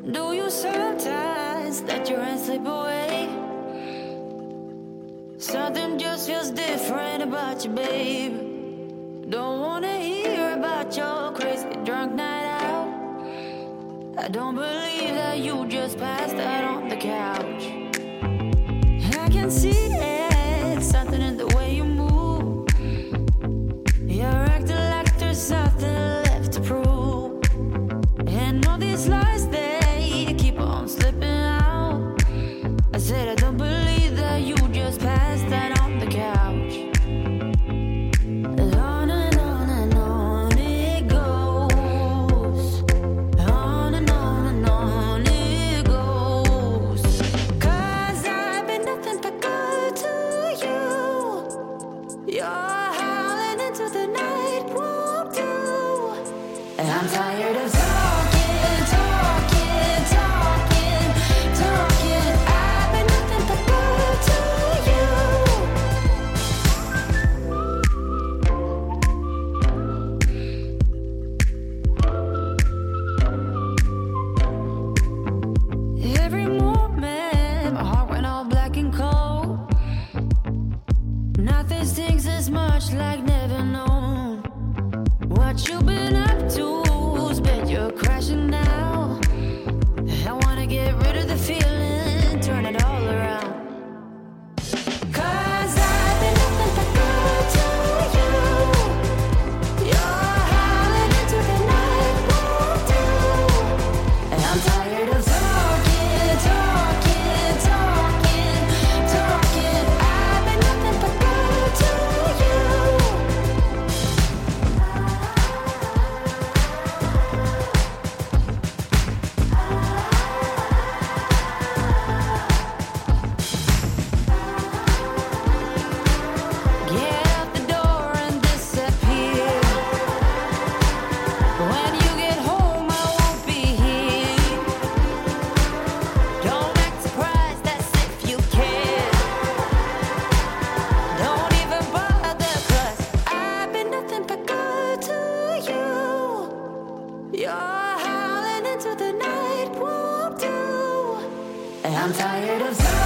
Do you sometimes let your hands slip away? Something just feels different about you, babe. Don't wanna hear about your crazy drunk night out. I don't believe that you just passed out on the couch. I can see it, something in the way you move. You're acting like there's something left to prove. And all these lies, they keep on slipping out. I said I don't believe that you just passed out on the couch. On and on and on it goes. On and on and on it goes. 'Cause I've been nothing but good to you. You're howling into the night, won't do. And I'm tired of talking, talking, talking, talking. I've been nothing but good to you. Every moment, my heart went all black and cold. Nothing stings as much like never known. What you been up to? Bet you're crashing now. I wanna get rid of the feeling, turn it all around. 'Cause I've been nothing but good to you. You're howling into the night, won't do. And I'm tired of talking, talking, talking, talking. I've been nothing but good to you. Get out the door and disappear. When you get home, I won't be here. Don't act surprised as if you care. Don't even bother, 'cause I've been nothing but good to you. You're howling into the night, won't do. And I'm tired of